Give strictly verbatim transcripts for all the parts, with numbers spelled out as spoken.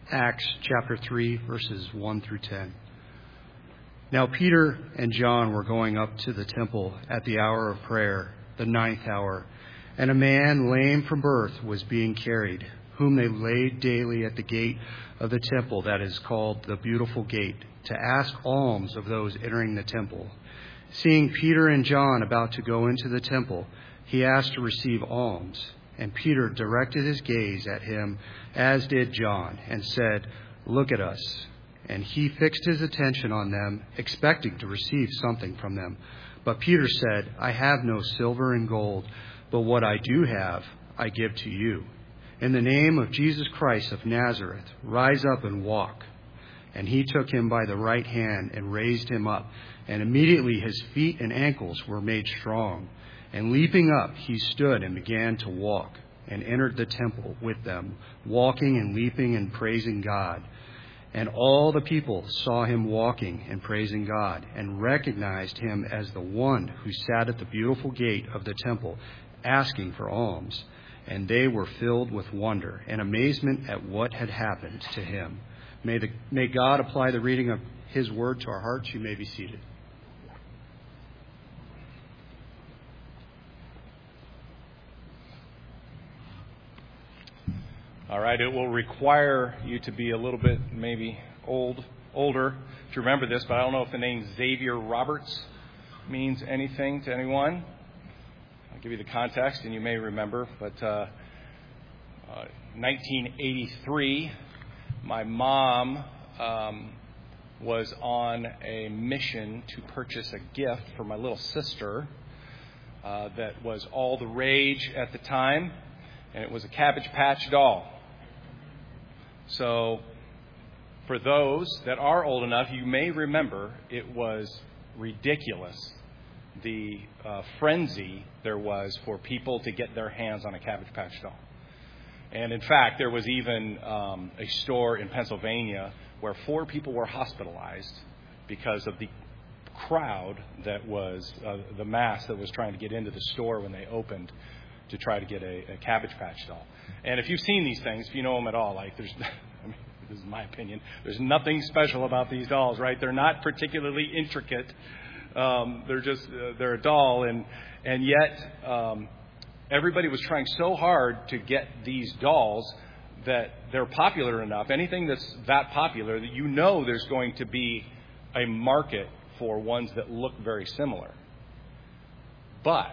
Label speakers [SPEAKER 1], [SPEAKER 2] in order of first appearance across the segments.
[SPEAKER 1] Acts chapter three, verses one through ten. Now Peter and John were going up to the temple at the hour of prayer, the ninth hour, and a man lame from birth was being carried, whom they laid daily at the gate of the temple that is called the Beautiful Gate, to ask alms of those entering the temple. Seeing Peter and John about to go into the temple, he asked to receive alms. And Peter directed his gaze at him, as did John, and said, "Look at us." And he fixed his attention on them, expecting to receive something from them. But Peter said, "I have no silver and gold, but what I do have, I give to you. In the name of Jesus Christ of Nazareth, rise up and walk." And he took him by the right hand and raised him up. And immediately his feet and ankles were made strong. And leaping up, he stood and began to walk, and entered the temple with them, walking and leaping and praising God. And all the people saw him walking and praising God, and recognized him as the one who sat at the beautiful gate of the temple, asking for alms. And they were filled with wonder and amazement at what had happened to him. May, the, may God apply the reading of his word to our hearts. You may be seated.
[SPEAKER 2] All right, it will require you to be a little bit maybe old, older to remember this, but I don't know if the name Xavier Roberts means anything to anyone. I'll give you the context, and you may remember, but uh, uh, nineteen eighty-three, my mom um, was on a mission to purchase a gift for my little sister uh, that was all the rage at the time, and it was a Cabbage Patch doll. So, for those that are old enough, you may remember it was ridiculous, the uh, frenzy there was for people to get their hands on a Cabbage Patch doll. And in fact, there was even um, a store in Pennsylvania where four people were hospitalized because of the crowd that was, uh, the mass that was trying to get into the store when they opened to try to get a, a Cabbage Patch doll. And if you've seen these things, if you know them at all, like there's, I mean, this is my opinion, there's nothing special about these dolls, right? They're not particularly intricate. Um, they're just, uh, they're a doll. And, and yet, um, everybody was trying so hard to get these dolls that they're popular enough. Anything that's that popular, that you know there's going to be a market for ones that look very similar. But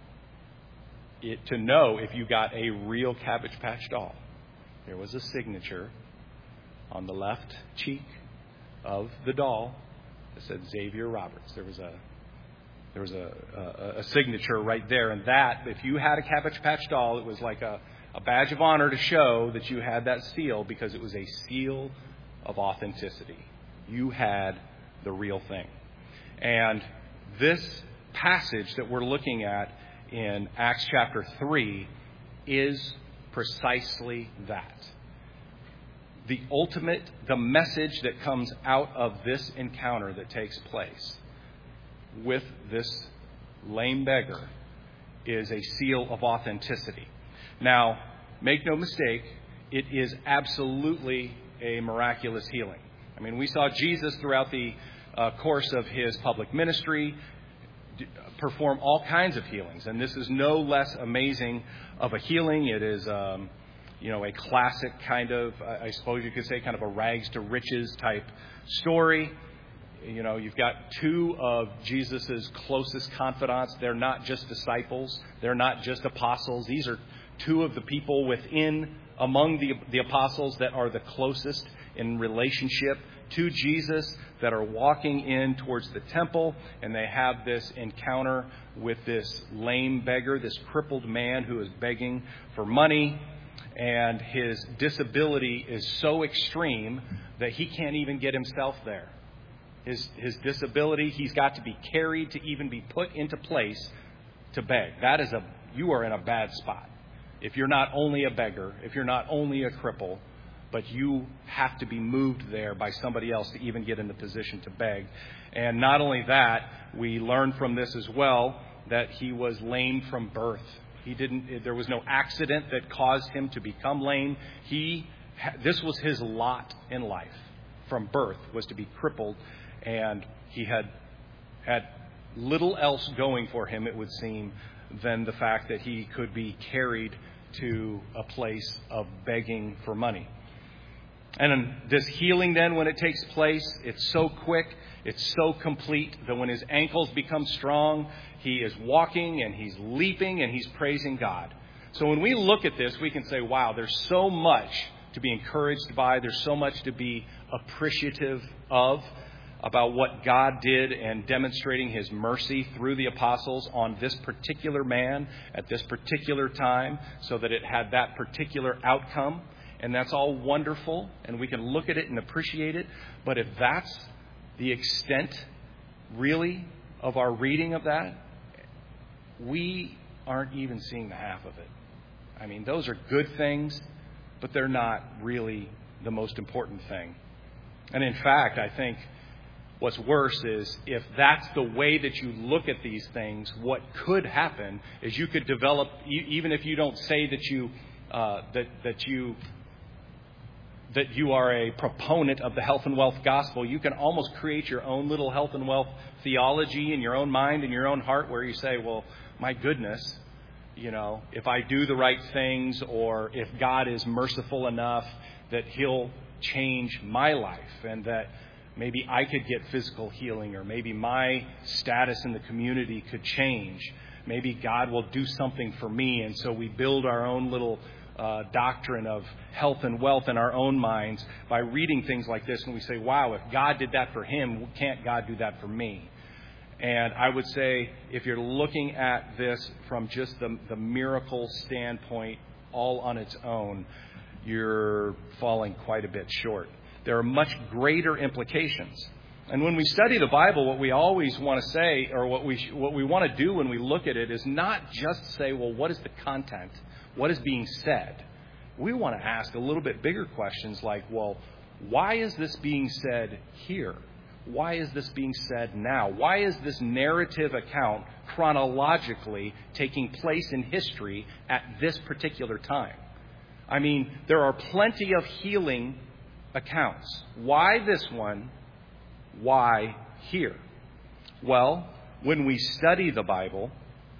[SPEAKER 2] It, to know if you got a real Cabbage Patch doll, there was a signature on the left cheek of the doll that said Xavier Roberts. There was a there was a, a, a signature right there, and that if you had a Cabbage Patch doll, it was like a, a badge of honor to show that you had that seal, because it was a seal of authenticity. You had the real thing. And this passage that we're looking at in Acts chapter three is precisely that. The ultimate, the message that comes out of this encounter that takes place with this lame beggar is a seal of authenticity. Now, make no mistake, it is absolutely a miraculous healing. I mean, we saw Jesus throughout the uh, course of his public ministry perform all kinds of healings, and this is no less amazing of a healing. It is, um, you know, a classic kind of, I suppose you could say, kind of a rags to riches type story. You know, you've got two of Jesus's closest confidants. They're not just disciples. They're not just apostles. These are two of the people within, among the the apostles, that are the closest in relationship to Jesus, that are walking in towards the temple, and they have this encounter with this lame beggar, this crippled man who is begging for money, and his disability is so extreme that he can't even get himself there. His his disability, he's got to be carried to even be put into place to beg. That is a, you are in a bad spot. If you're not only a beggar, if you're not only a cripple, but you have to be moved there by somebody else to even get in the position to beg. And not only that, we learn from this as well that he was lame from birth. He didn't, there was no accident that caused him to become lame. He this was his lot in life from birth, was to be crippled, and he had had little else going for him, it would seem, than the fact that he could be carried to a place of begging for money. And this healing then, when it takes place, it's so quick, it's so complete that when his ankles become strong, he is walking and he's leaping and he's praising God. So when we look at this, we can say, wow, there's so much to be encouraged by. There's so much to be appreciative of about what God did and demonstrating his mercy through the apostles on this particular man at this particular time so that it had that particular outcome. And that's all wonderful, and we can look at it and appreciate it. But if that's the extent, really, of our reading of that, we aren't even seeing the half of it. I mean, those are good things, but they're not really the most important thing. And in fact, I think what's worse is if that's the way that you look at these things, what could happen is you could develop, even if you don't say that you uh, that that you that you are a proponent of the health and wealth gospel, you can almost create your own little health and wealth theology in your own mind and your own heart where you say, well, my goodness, you know, if I do the right things, or if God is merciful enough that he'll change my life, and that maybe I could get physical healing, or maybe my status in the community could change. Maybe God will do something for me. And so we build our own little uh, doctrine of health and wealth in our own minds by reading things like this. And we say, wow, if God did that for him, can't God do that for me? And I would say if you're looking at this from just the, the miracle standpoint all on its own, you're falling quite a bit short. There are much greater implications. And when we study the Bible, what we always want to say, or what we what we want to do when we look at it, is not just say, well, what is the content? What is being said? We want to ask a little bit bigger questions like, well, why is this being said here? Why is this being said now? Why is this narrative account chronologically taking place in history at this particular time? I mean, there are plenty of healing accounts. Why this one? Why here? Well, when we study the Bible,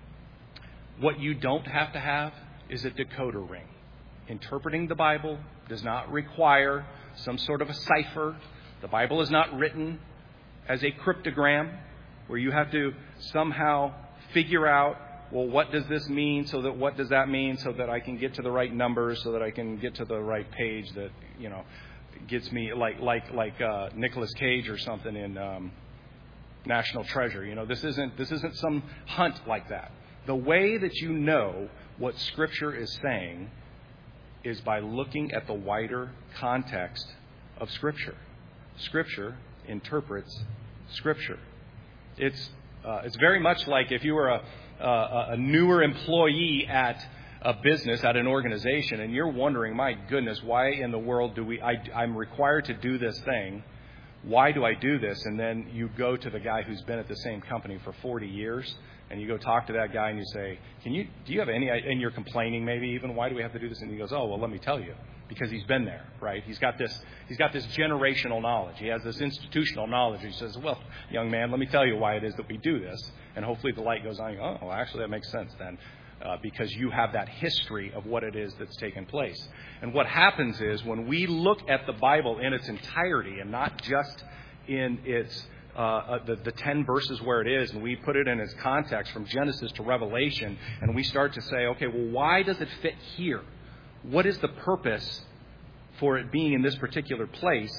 [SPEAKER 2] what you don't have to have is a decoder ring. Interpreting the Bible does not require some sort of a cipher. The Bible is not written as a cryptogram where you have to somehow figure out, well, what does this mean? So that what does that mean? So that I can get to the right numbers, so that I can get to the right page that, you know, gets me like like like uh, Nicolas Cage or something in um, National Treasure. You know, this isn't this isn't some hunt like that. The way that you know what Scripture is saying is by looking at the wider context of Scripture. Scripture interprets Scripture. It's uh, it's very much like if you were a a, a newer employee at a business, at an organization, and you're wondering, my goodness, why in the world do we, I, I'm required to do this thing. Why do I do this? And then you go to the guy who's been at the same company for forty years, and you go talk to that guy and you say, can you, do you have any, and you're complaining maybe even, why do we have to do this? And he goes, oh, well, let me tell you, because he's been there, right? He's got this, he's got this generational knowledge. He has this institutional knowledge. He says, well, young man, let me tell you why it is that we do this. And hopefully the light goes on. You go, oh, well, actually that makes sense then. Uh, because you have that history of what it is that's taken place. And what happens is when we look at the Bible in its entirety and not just in its uh, uh, the, the ten verses where it is, and we put it in its context from Genesis to Revelation, and we start to say, okay, well, why does it fit here? What is the purpose for it being in this particular place?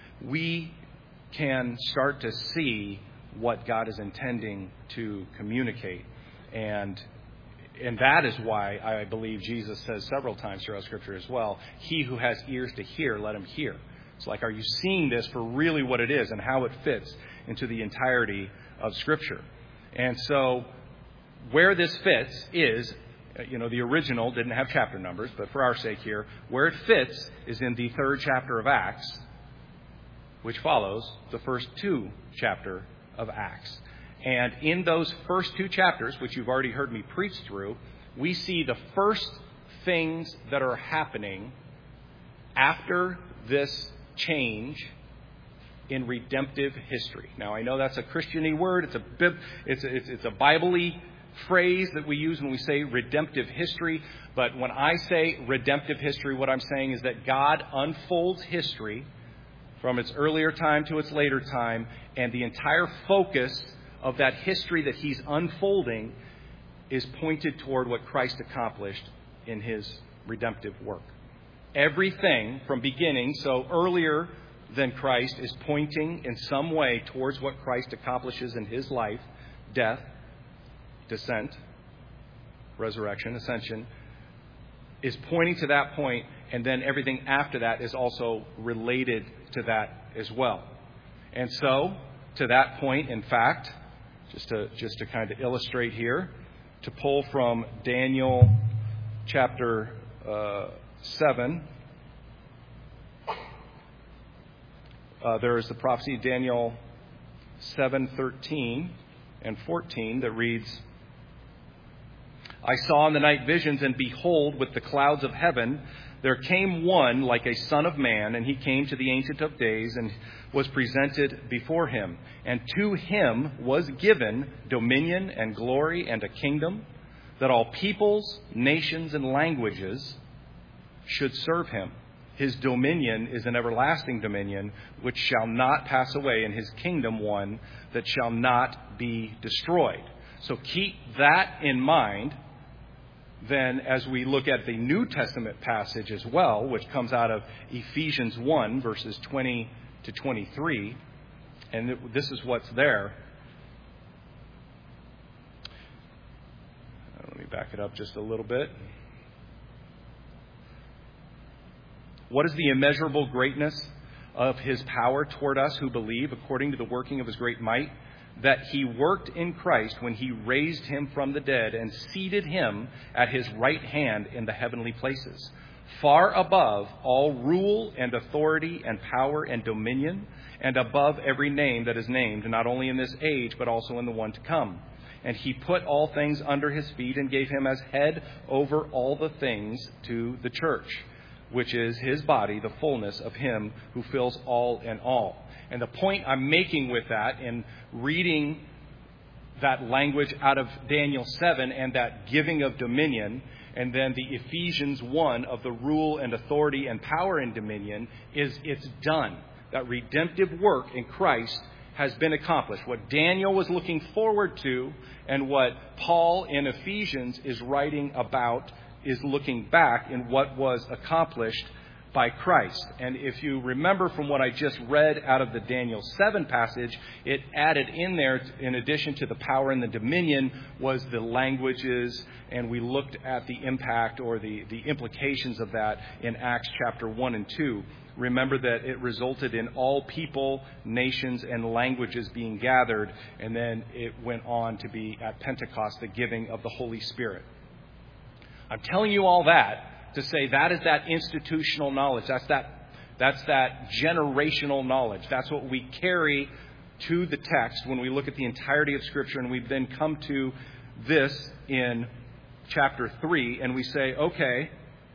[SPEAKER 2] We can start to see what God is intending to communicate. And And that is why I believe Jesus says several times throughout Scripture as well, he who has ears to hear, let him hear. It's like, are you seeing this for really what it is and how it fits into the entirety of Scripture? And so where this fits is, you know, the original didn't have chapter numbers, but for our sake here, where it fits is in the third chapter of Acts, which follows the first two chapter of Acts. And in those first two chapters, which you've already heard me preach through, we see the first things that are happening after this change in redemptive history. Now, I know that's a Christian-y word. It's a bib, it's a, it's, it's a Bible-y phrase that we use when we say redemptive history. But when I say redemptive history, what I'm saying is that God unfolds history from its earlier time to its later time, and the entire focus of that history that he's unfolding is pointed toward what Christ accomplished in his redemptive work. Everything from beginning, so earlier than Christ, is pointing in some way towards what Christ accomplishes in his life, death, descent, resurrection, ascension, is pointing to that point, and then everything after that is also related to that as well. And so, to that point, in fact, just to just to kind of illustrate here, to pull from Daniel chapter uh, seven, uh, there is the prophecy of Daniel seven thirteen and fourteen that reads, I saw in the night visions, and behold, with the clouds of heaven, there came one like a son of man, and he came to the Ancient of Days and was presented before him. And to him was given dominion and glory and a kingdom, that all peoples, nations, and languages should serve him. His dominion is an everlasting dominion, which shall not pass away, and his kingdom one that shall not be destroyed. So keep that in mind. Then as we look at the New Testament passage as well, which comes out of Ephesians one, verses twenty to twenty-three, and this is what's there. Let me back it up just a little bit. What is the immeasurable greatness of his power toward us who believe, according to the working of his great might, that he worked in Christ when he raised him from the dead and seated him at his right hand in the heavenly places, far above all rule and authority and power and dominion, and above every name that is named, not only in this age, but also in the one to come. And he put all things under his feet and gave him as head over all the things to the church, which is his body, the fullness of him who fills all in all. And the point I'm making with that in reading that language out of Daniel seven and that giving of dominion, and then the Ephesians one of the rule and authority and power and dominion, is it's done. That redemptive work in Christ has been accomplished. What Daniel was looking forward to and what Paul in Ephesians is writing about is looking back in what was accomplished by Christ. And if you remember from what I just read out of the Daniel seven passage, it added in there, in addition to the power and the dominion, was the languages, and we looked at the impact or the, the implications of that in Acts chapter one and two. Remember that it resulted in all people, nations, and languages being gathered, and then it went on to be at Pentecost, the giving of the Holy Spirit. I'm telling you all that to say that is that institutional knowledge. That's that, that's that generational knowledge. That's what we carry to the text when we look at the entirety of Scripture, and we then come to this in chapter three, and we say, okay,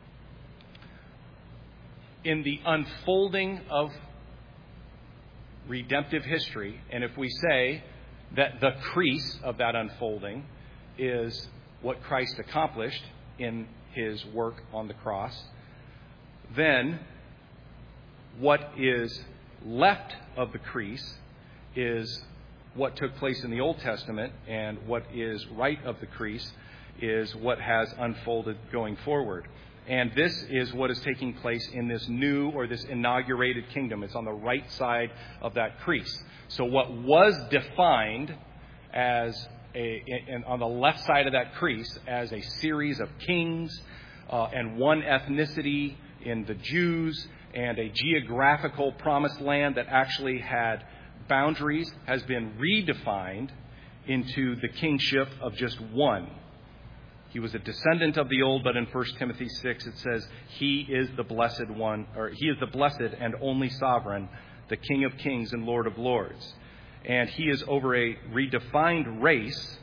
[SPEAKER 2] in the unfolding of redemptive history, and if we say that the crease of that unfolding is what Christ accomplished in his work on the cross, then what is left of the crease is what took place in the Old Testament, and what is right of the crease is what has unfolded going forward. And this is what is taking place in this new or this inaugurated kingdom. It's on the right side of that crease. So what was defined as A, and on the left side of that crease as a series of kings uh, and one ethnicity in the Jews and a geographical promised land that actually had boundaries has been redefined into the kingship of just one. He was a descendant of the old, but in First Timothy six it says he is the blessed one, or he is the blessed and only sovereign, the King of kings and Lord of lords. And he is over a redefined race,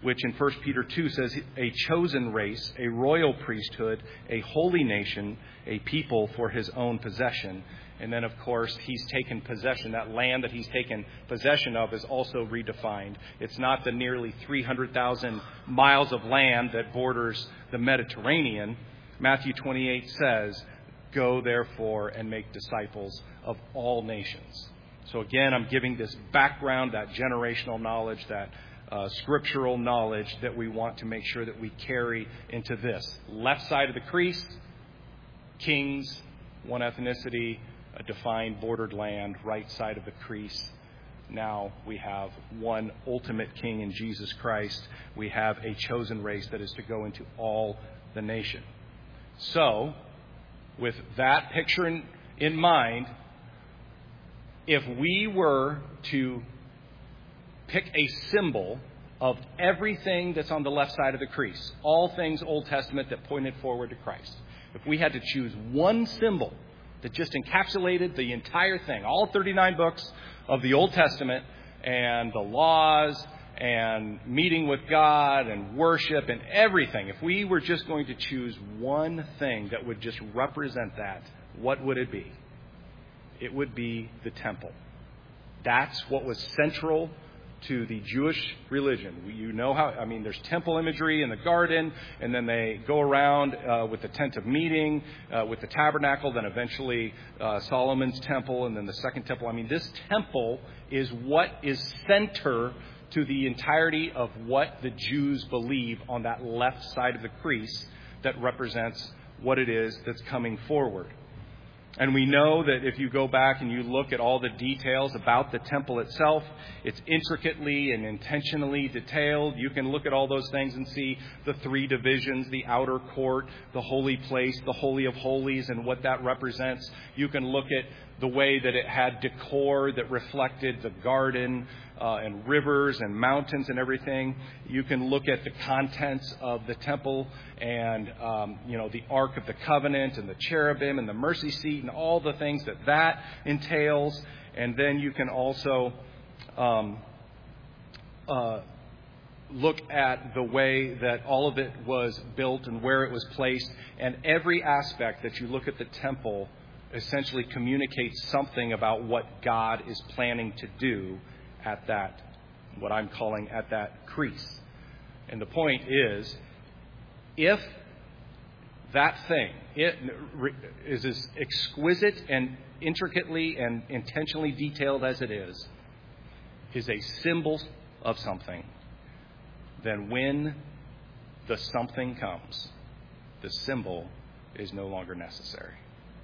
[SPEAKER 2] which in First Peter two says a chosen race, a royal priesthood, a holy nation, a people for his own possession. And then, of course, he's taken possession. That land that he's taken possession of is also redefined. It's not the nearly three hundred thousand miles of land that borders the Mediterranean. Matthew twenty-eight says, "Go, therefore, and make disciples of all nations." So again, I'm giving this background, that generational knowledge, that uh, scriptural knowledge that we want to make sure that we carry into this. Left side of the crease, kings, one ethnicity, a defined bordered land. Right side of the crease, now we have one ultimate king in Jesus Christ. We have a chosen race that is to go into all the nation. So, with that picture in, in mind, if we were to pick a symbol of everything that's on the left side of the crease, all things Old Testament that pointed forward to Christ, if we had to choose one symbol that just encapsulated the entire thing, all thirty-nine books of the Old Testament and the laws and meeting with God and worship and everything, if we were just going to choose one thing that would just represent that, what would it be? It would be the temple. That's what was central to the Jewish religion. You know how, I mean, there's temple imagery in the garden, and then they go around uh, with the tent of meeting, uh, with the tabernacle, then eventually uh, Solomon's temple, and then the second temple. I mean, this temple is what is center to the entirety of what the Jews believe on that left side of the crease that represents what it is that's coming forward. And we know that if you go back and you look at all the details about the temple itself, it's intricately and intentionally detailed. You can look at all those things and see the three divisions, the outer court, the holy place, the Holy of Holies, and what that represents. You can look at the way that it had decor that reflected the garden uh, and rivers and mountains and everything. You can look at the contents of the temple and, um, you know, the Ark of the Covenant and the cherubim and the mercy seat and all the things that that entails. And then you can also um, uh, look at the way that all of it was built and where it was placed. And every aspect that you look at the temple essentially communicates something about what God is planning to do at that, what I'm calling at that crease. And the point is, if that thing it is as exquisite and intricately and intentionally detailed as it is, is a symbol of something, then when the something comes, the symbol is no longer necessary.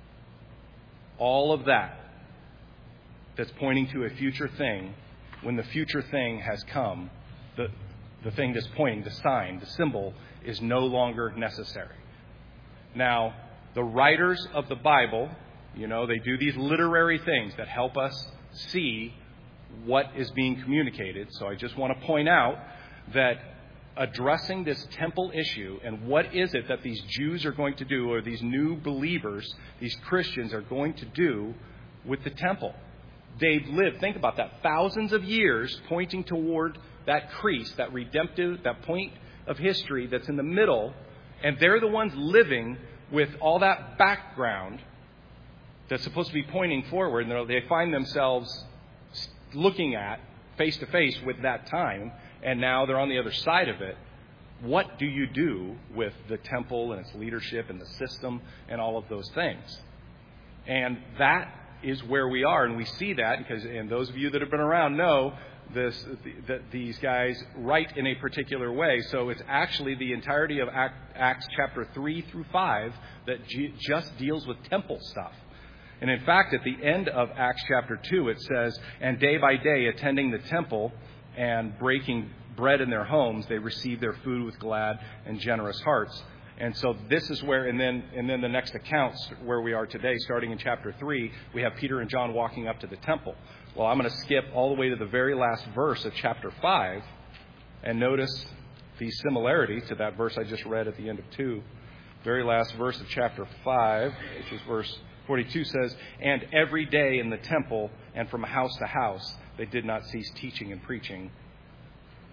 [SPEAKER 2] All of that that's pointing to a future thing, when the future thing has come, the, the thing that's pointing, the sign, the symbol, is no longer necessary. Now, the writers of the Bible, you know, they do these literary things that help us see what is being communicated. So I just want to point out that addressing this temple issue and what is it that these Jews are going to do, or these new believers, these Christians are going to do with the temple. They've lived, think about that, thousands of years pointing toward that crease, that redemptive, that point of history that's in the middle, and they're the ones living with all that background that's supposed to be pointing forward, and they find themselves looking at face to face with that time. And now they're on the other side of it. What do you do with the temple and its leadership and the system and all of those things? And that is where we are. And we see that because, and those of you that have been around know this, that these guys write in a particular way. So it's actually the entirety of Acts chapter three through five that just deals with temple stuff. And in fact, at the end of Acts chapter two, it says, and day by day attending the temple and breaking bread in their homes, they received their food with glad and generous hearts. And so this is where, and then and then the next accounts where we are today, starting in chapter three, we have Peter and John walking up to the temple. Well, I'm going to skip all the way to the very last verse of chapter five and notice the similarity to that verse I just read at the end of two. Very last verse of chapter five, which is verse forty-two, says, and every day in the temple and from house to house, they did not cease teaching and preaching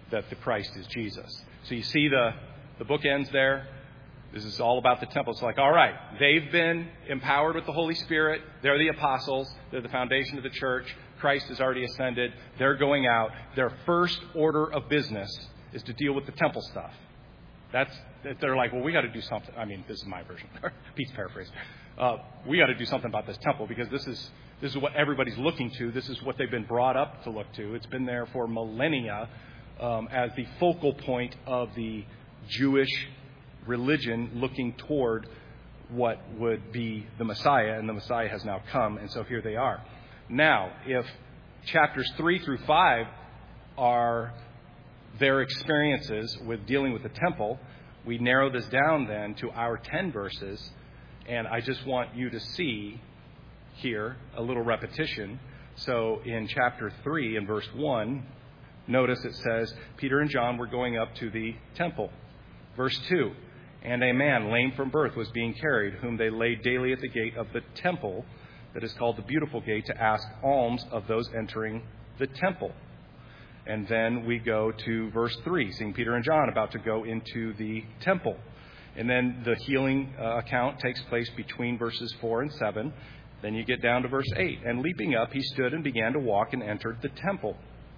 [SPEAKER 2] that the Christ is Jesus. So you see the, the bookends there. This is all about the temple. It's like, all right, they've been empowered with the Holy Spirit. They're the apostles. They're the foundation of the church. Christ has already ascended. They're going out. Their first order of business is to deal with the temple stuff. That's, they're like, well, we got to do something. I mean, this is my version. Pete's paraphrase. Uh, we got to do something about this temple because this is this is what everybody's looking to. This is what they've been brought up to look to. It's been there for millennia um, as the focal point of the Jewish religion looking toward what would be the Messiah, and the Messiah has now come, and so here they are. Now, if chapters three through five are their experiences with dealing with the temple, we narrow this down then to our ten verses, and I just want you to see here a little repetition. So in chapter three and verse one, notice it says, Peter and John were going up to the temple. Verse two, and a man lame from birth was being carried, whom they laid daily at the gate of the temple, that is called the Beautiful Gate, to ask alms of those entering the temple. And then we go to verse three, seeing Peter and John about to go into the temple. And then the healing uh, account takes place between verses four and seven. Then you get down to verse eight. And leaping up, he stood and began to walk and entered the temple.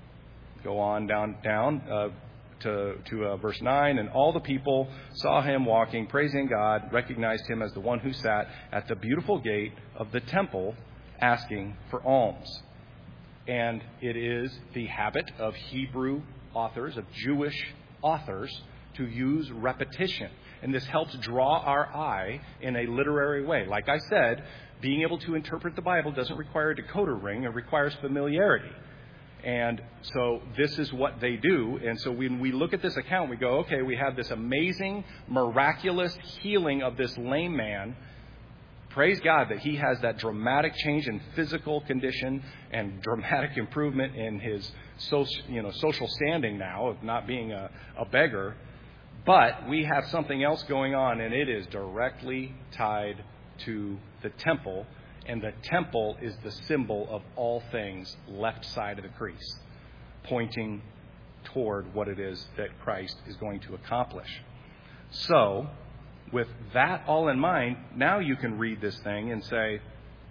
[SPEAKER 2] Go on down, down uh, to, to uh, verse nine. And all the people saw him walking, praising God, recognized him as the one who sat at the beautiful gate of the temple, asking for alms. And it is the habit of Hebrew authors, of Jewish authors, to use repetition. And this helps draw our eye in a literary way. Like I said, being able to interpret the Bible doesn't require a decoder ring. It requires familiarity. And so this is what they do. And so when we look at this account, we go, okay, we have this amazing, miraculous healing of this lame man. Praise God that he has that dramatic change in physical condition and dramatic improvement in his social, you know, social standing now of not being a, a beggar. But we have something else going on, and it is directly tied to the temple. And the temple is the symbol of all things left side of the crease, pointing toward what it is that Christ is going to accomplish. So, with that all in mind, now you can read this thing and say,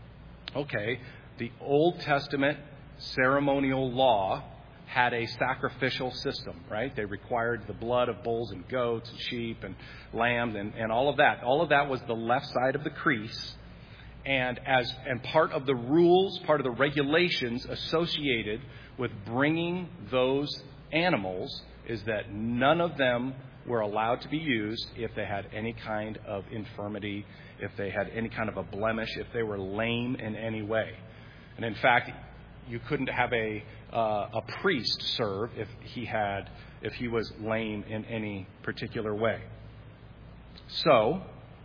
[SPEAKER 2] okay, the Old Testament ceremonial law had a sacrificial system, right? They required the blood of bulls and goats and sheep and lambs and, and all of that. All of that was the left side of the crease. And as and part of the rules, part of the regulations associated with bringing those animals is that none of them were allowed to be used if they had any kind of infirmity, if they had any kind of a blemish, if they were lame in any way. And in fact, you couldn't have a uh, a priest serve if he had if he was lame in any particular way. So,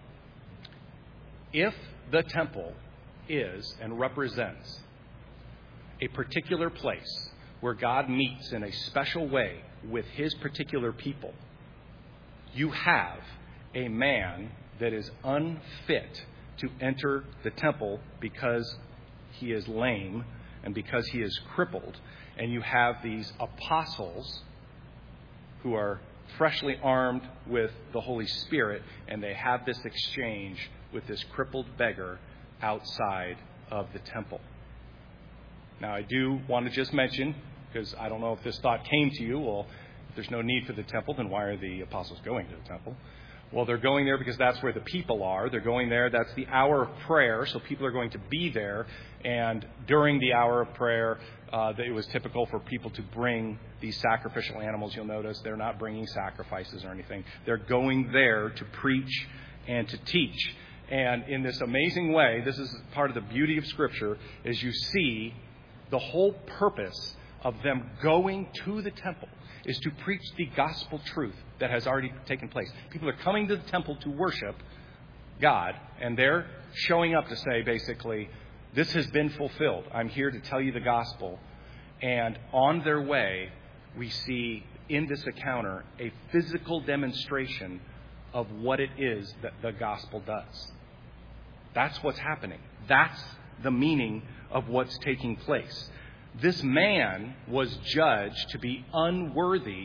[SPEAKER 2] if the temple is and represents a particular place where God meets in a special way with his particular people, you have a man that is unfit to enter the temple because he is lame and because he is crippled. And you have these apostles who are freshly armed with the Holy Spirit, and they have this exchange with this crippled beggar outside of the temple. Now, I do want to just mention, because I don't know if this thought came to you, well, if there's no need for the temple, then why are the apostles going to the temple? Well, they're going there because that's where the people are. They're going there. That's the hour of prayer, so people are going to be there. And during the hour of prayer, uh, it was typical for people to bring these sacrificial animals. You'll notice they're not bringing sacrifices or anything. They're going there to preach and to teach. And in this amazing way, this is part of the beauty of Scripture, is you see the whole purpose of them going to the temple is to preach the gospel truth that has already taken place. People are coming to the temple to worship God, and they're showing up to say, basically, this has been fulfilled. I'm here to tell you the gospel. And on their way, we see in this encounter a physical demonstration of what it is that the gospel does. That's what's happening. That's the meaning of what's taking place. This man was judged to be unworthy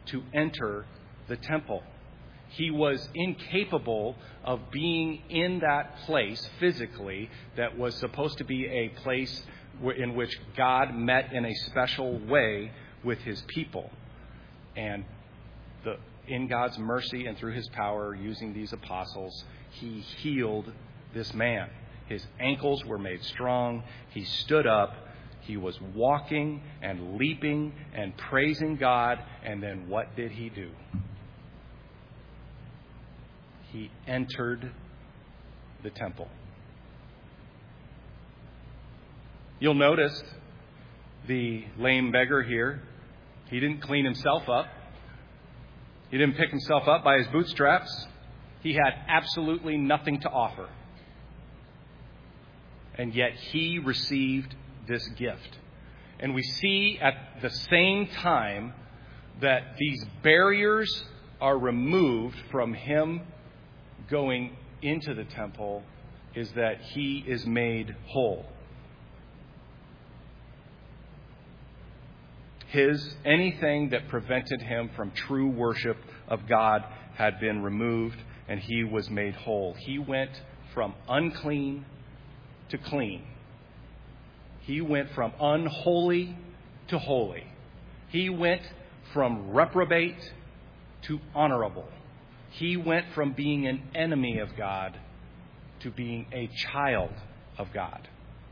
[SPEAKER 2] to enter the temple. He was incapable of being in that place physically that was supposed to be a place in which God met in a special way with his people. And the, in God's mercy and through his power, using these apostles, he healed this man. His ankles were made strong. He stood up. He was walking and leaping and praising God. And then what did he do? He entered the temple. You'll notice the lame beggar here. He didn't clean himself up. He didn't pick himself up by his bootstraps. He had absolutely nothing to offer. And yet he received this gift. And we see at the same time that these barriers are removed from him going into the temple, is that he is made whole. His anything that prevented him from true worship of God had been removed, and he was made whole. He went from unclean to clean. He went from unholy to holy. He went from reprobate to honorable. He went from being an enemy of God to being a child of God.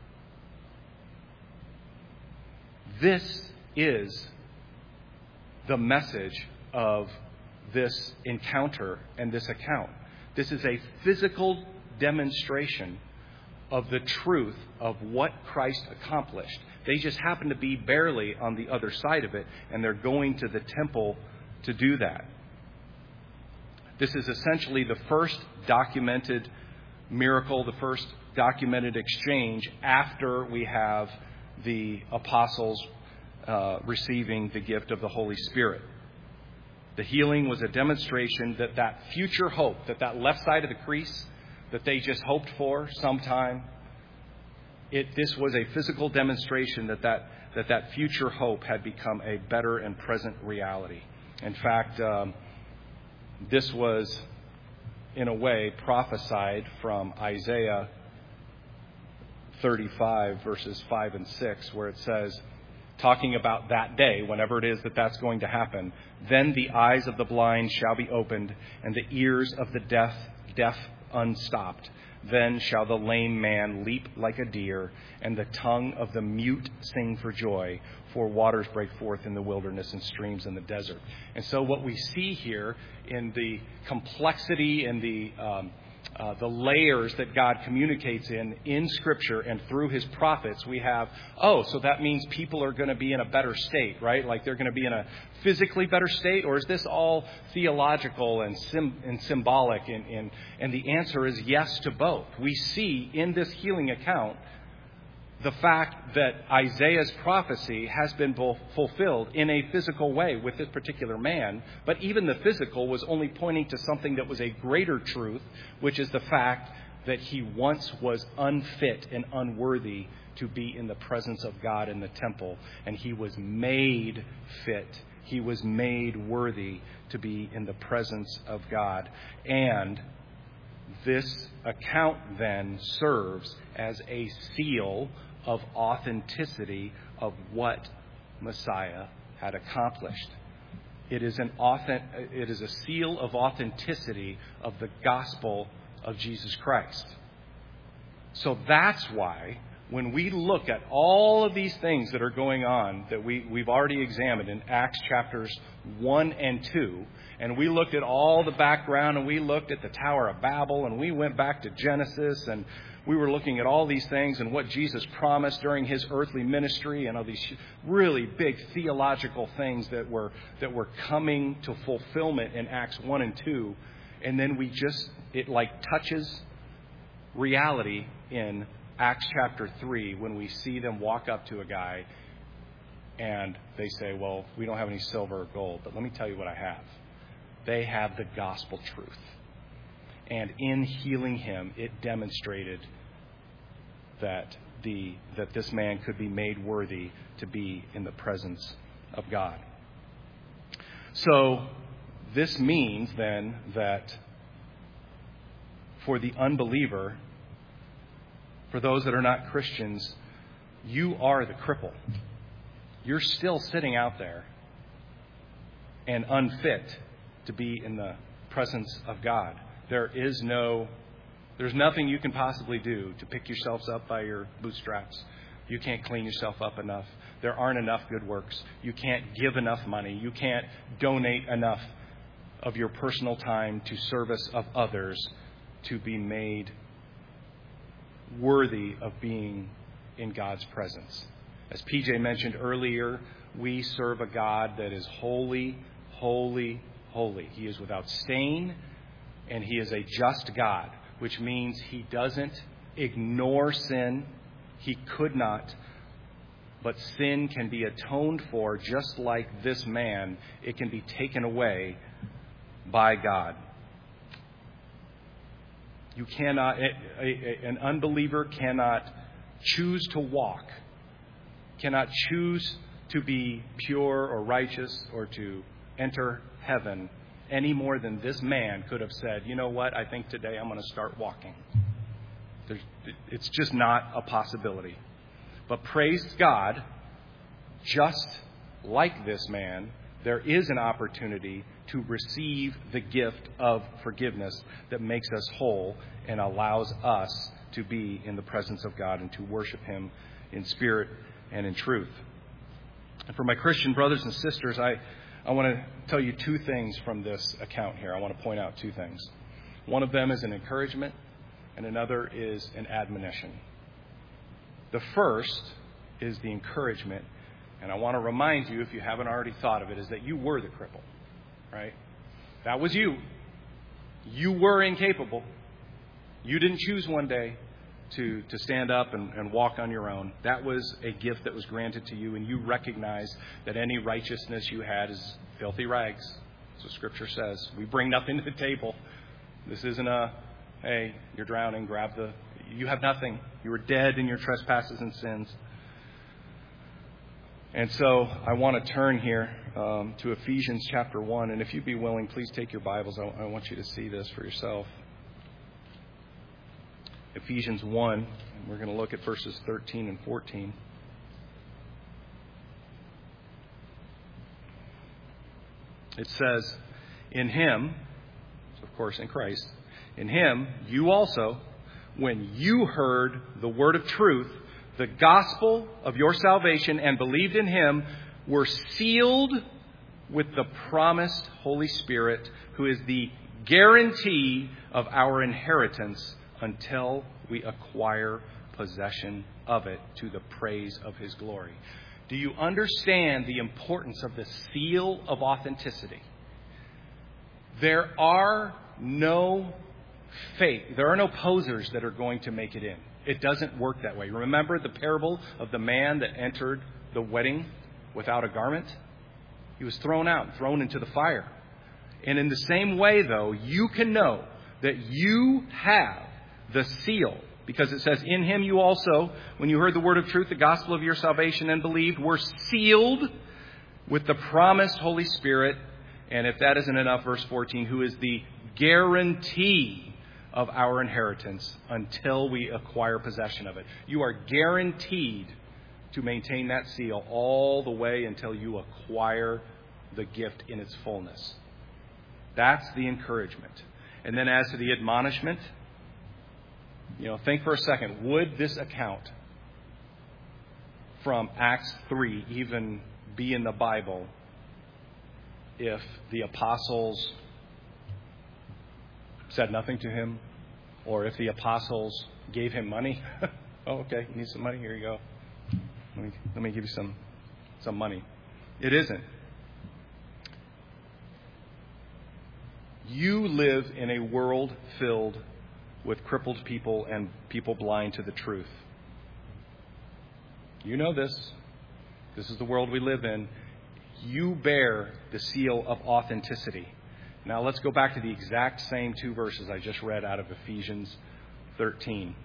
[SPEAKER 2] This is the message of this encounter and this account. This is a physical demonstration of the truth of what Christ accomplished. They just happen to be barely on the other side of it, and they're going to the temple to do that. This is essentially the first documented miracle, the first documented exchange after we have the apostles uh, receiving the gift of the Holy Spirit. The healing was a demonstration that that future hope, that that left side of the crease that they just hoped for sometime, it, this was a physical demonstration that that, that that future hope had become a better and present reality. In fact, um, this was, in a way, prophesied from Isaiah thirty-five, verses five and six, where it says, talking about that day, whenever it is that that's going to happen, then the eyes of the blind shall be opened, and the ears of the deaf, deaf unstopped. Then shall the lame man leap like a deer, and the tongue of the mute sing for joy, for waters break forth in the wilderness and streams in the desert. And so what we see here in the complexity and the um, uh, the layers that God communicates in, in Scripture and through His prophets, we have, oh, so that means people are going to be in a better state, right? Like they're going to be in a physically better state? Or is this all theological and, sim- and symbolic? And, and, and the answer is yes to both. We see in this healing account the fact that Isaiah's prophecy has been both fulfilled in a physical way with this particular man, but even the physical was only pointing to something that was a greater truth, which is the fact that he once was unfit and unworthy to be in the presence of God in the temple, and he was made fit. He was made worthy to be in the presence of God. And this account then serves as a seal of authenticity of what Messiah had accomplished. It is an authentic, it is a seal of authenticity of the gospel of Jesus Christ. So that's why when we look at all of these things that are going on that we, we've already examined in Acts chapters one and two, and we looked at all the background, and we looked at the Tower of Babel, and we went back to Genesis, and we were looking at all these things and what Jesus promised during his earthly ministry, and all these really big theological things that were that were coming to fulfillment in Acts one and two. And then we just, it like touches reality in Acts chapter three when we see them walk up to a guy and they say, well, we don't have any silver or gold, but let me tell you what I have. They have the gospel truth. And in healing him, it demonstrated that the that this man could be made worthy to be in the presence of God. So this means then that for the unbeliever, for those that are not Christians, you are the cripple. You're still sitting out there and unfit to be in the presence of God. There is no, there's nothing you can possibly do to pick yourselves up by your bootstraps. You can't clean yourself up enough. There aren't enough good works. You can't give enough money. You can't donate enough of your personal time to service of others to be made worthy of being in God's presence. As P J mentioned earlier, we serve a God that is holy, holy, holy. He is without stain, and He is a just God, which means He doesn't ignore sin. He could not. But sin can be atoned for just like this man. It can be taken away by God. You cannot, a, a, an unbeliever cannot choose to walk, cannot choose to be pure or righteous or to enter heaven any more than this man could have said, you know what, I think today I'm going to start walking. There's, it's just not a possibility. But praise God, just like this man, there is an opportunity to receive the gift of forgiveness that makes us whole and allows us to be in the presence of God and to worship Him in spirit and in truth. And for my Christian brothers and sisters, I, I want to tell you two things from this account here. I want to point out two things. One of them is an encouragement, and another is an admonition. The first is the encouragement, and I want to remind you, if you haven't already thought of it, is that you were the cripple, right? That was you. You were incapable. You didn't choose one day to, to stand up and, and walk on your own. That was a gift that was granted to you, and you recognize that any righteousness you had is filthy rags. So Scripture says. We bring nothing to the table. This isn't a, hey, you're drowning, grab the... You have nothing. You were dead in your trespasses and sins. And so I want to turn here um, to Ephesians chapter one. And if you'd be willing, please take your Bibles. I, I want you to see this for yourself. Ephesians one. And we're going to look at verses thirteen and fourteen. It says, in Him, of course in Christ, in Him you also, when you heard the word of truth, the gospel of your salvation, and believed in Him, were sealed with the promised Holy Spirit, who is the guarantee of our inheritance until we acquire possession of it to the praise of His glory. Do you understand the importance of the seal of authenticity? There are no fake, there are no posers that are going to make it in. It doesn't work that way. Remember the parable of the man that entered the wedding without a garment? He was thrown out, thrown into the fire. And in the same way, though, you can know that you have the seal, because it says, in Him you also, when you heard the word of truth, the gospel of your salvation, and believed, were sealed with the promised Holy Spirit. And if that isn't enough, verse fourteen, who is the guarantee of our inheritance until we acquire possession of it. You are guaranteed to maintain that seal all the way until you acquire the gift in its fullness. That's the encouragement. And then as to the admonishment, you know, think for a second, would this account from Acts three even be in the Bible if the apostles said nothing to him, or if the apostles gave him money? Oh, okay, you need some money? Here you go. Let me, let me give you some, some money. It isn't. You live in a world filled with crippled people and people blind to the truth. You know this. This is the world we live in. You bear the seal of authenticity. Now let's go back to the exact same two verses I just read out of Ephesians thirteen.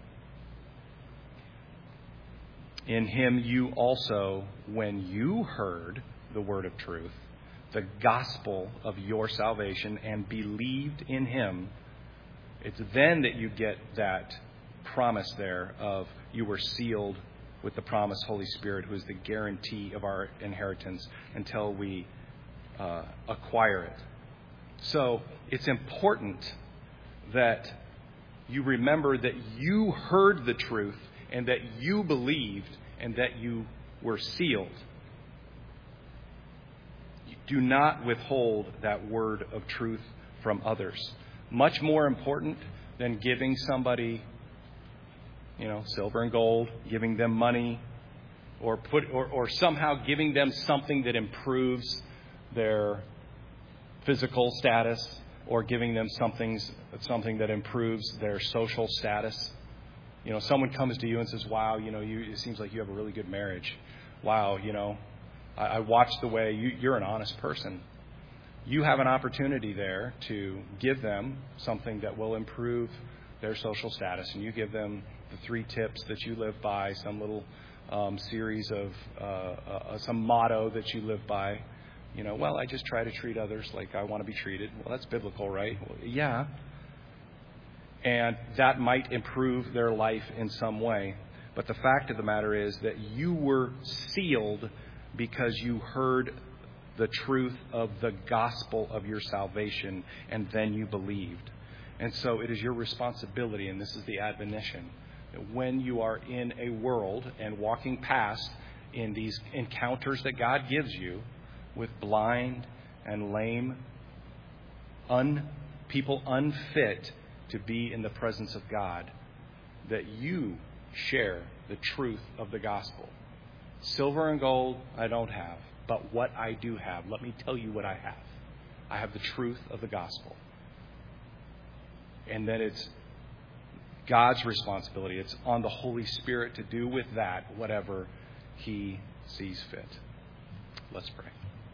[SPEAKER 2] In Him you also, when you heard the word of truth, the gospel of your salvation and believed in him, it's then that you get that promise there of you were sealed with the promised Holy Spirit, who is the guarantee of our inheritance until we uh, acquire it. So it's important that you remember that you heard the truth and that you believed and that you were sealed. You do not withhold that word of truth from others. Much more important than giving somebody, you know, silver and gold, giving them money, or put or, or somehow giving them something that improves their physical status, or giving them something something that improves their social status. You know, someone comes to you and says, "Wow, you know, you it seems like you have a really good marriage. Wow, you know, I, I watched the way you, you're an honest person." You have an opportunity there to give them something that will improve their social status, and you give them the three tips that you live by, some little um, series of uh, uh, some motto that you live by. You know, well, I just try to treat others like I want to be treated. Well, that's biblical, right? Well, yeah. And that might improve their life in some way. But the fact of the matter is that you were sealed because you heard the truth of the gospel of your salvation, and then you believed. And so it is your responsibility, and this is the admonition, that when you are in a world and walking past in these encounters that God gives you with blind and lame, un, people unfit to be in the presence of God, that you share the truth of the gospel. Silver and gold I don't have, but what I do have, let me tell you what I have. I have the truth of the gospel. And that it's God's responsibility. It's on the Holy Spirit to do with that whatever he sees fit. Let's pray.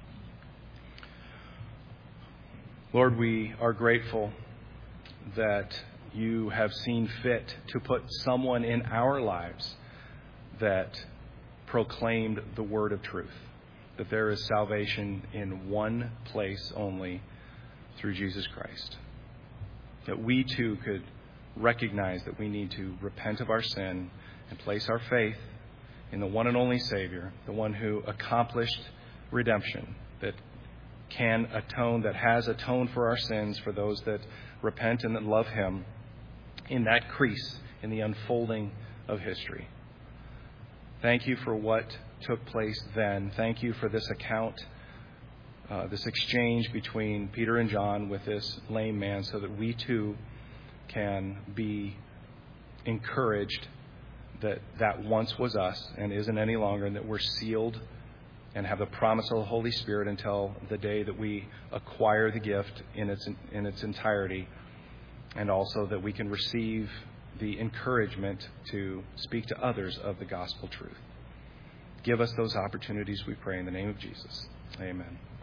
[SPEAKER 2] Lord, we are grateful that you have seen fit to put someone in our lives that proclaimed the word of truth, that there is salvation in one place only, through Jesus Christ. That we too could recognize that we need to repent of our sin and place our faith in the one and only Savior, the one who accomplished redemption, that can atone, that has atoned for our sins for those that repent and that love him, in that crease in the unfolding of history. Thank you for what took place then. Thank you for this account, uh, this exchange between Peter and John with this lame man, so that we too can be encouraged that that once was us and isn't any longer, and that we're sealed and have the promise of the Holy Spirit until the day that we acquire the gift in its in its entirety, and also that we can receive the encouragement to speak to others of the gospel truth. Give us those opportunities, we pray, in the name of Jesus. Amen.